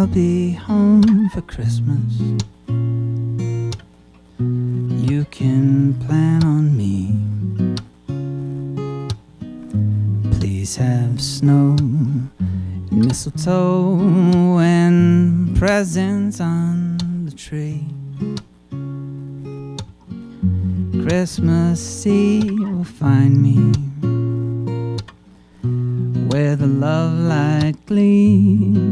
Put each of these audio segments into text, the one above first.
I'll be home for Christmas. You can plan on me. Please have snow and mistletoe and presents on the tree. Christmas Eve will find me where the love light gleams.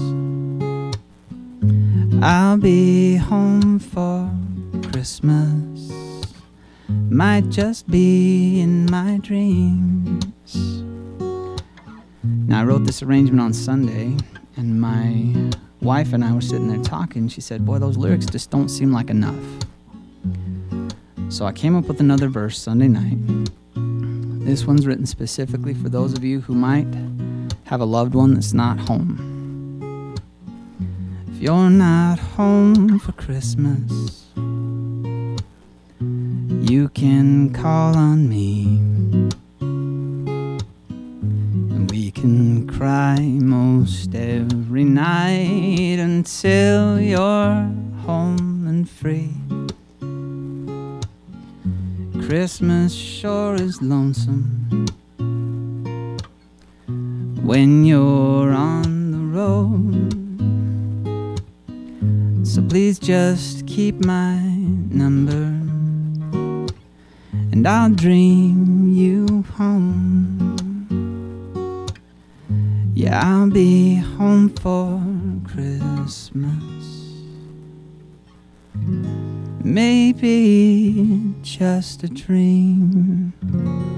I'll be home for Christmas, might just be in my dreams. Now I wrote this arrangement on Sunday, and my wife and I were sitting there talking. She said, boy, those lyrics just don't seem like enough. So I came up with another verse Sunday night. This one's written specifically for those of you who might have a loved one that's not home. If you're not home for Christmas, you can call on me, and we can cry most every night until you're home and free. Christmas sure is lonesome when you're on the road. So please just keep my number, and I'll dream you home. Yeah, I'll be home for Christmas. Maybe just a dream.